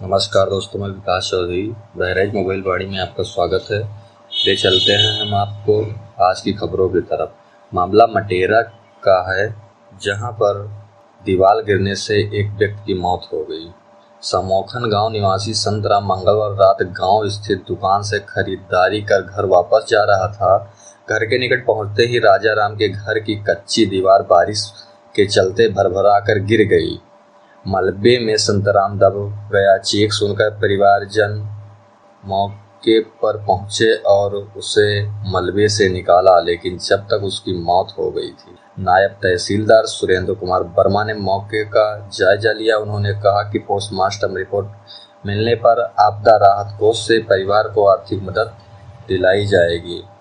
नमस्कार दोस्तों, मैं विकास चौधरी बहराइच मोबाइल वाड़ी में आपका स्वागत है। ले चलते हैं हम आपको आज की खबरों की तरफ। मामला मटेरा का है, जहां पर दीवार गिरने से एक व्यक्ति की मौत हो गई। समोखन गांव निवासी संतराम मंगलवार रात गांव स्थित दुकान से खरीदारी कर घर वापस जा रहा था। घर के निकट पहुंचते ही राजा राम के घर की कच्ची दीवार बारिश के चलते भरभरा कर गिर गई। मलबे में संतराम दब गया। चीख सुनकर परिवारजन मौके पर पहुंचे और उसे मलबे से निकाला, लेकिन जब तक उसकी मौत हो गई थी। नायब तहसीलदार सुरेंद्र कुमार वर्मा ने मौके का जायजा लिया। उन्होंने कहा कि पोस्टमार्टम रिपोर्ट मिलने पर आपदा राहत कोष से परिवार को आर्थिक मदद दिलाई जाएगी।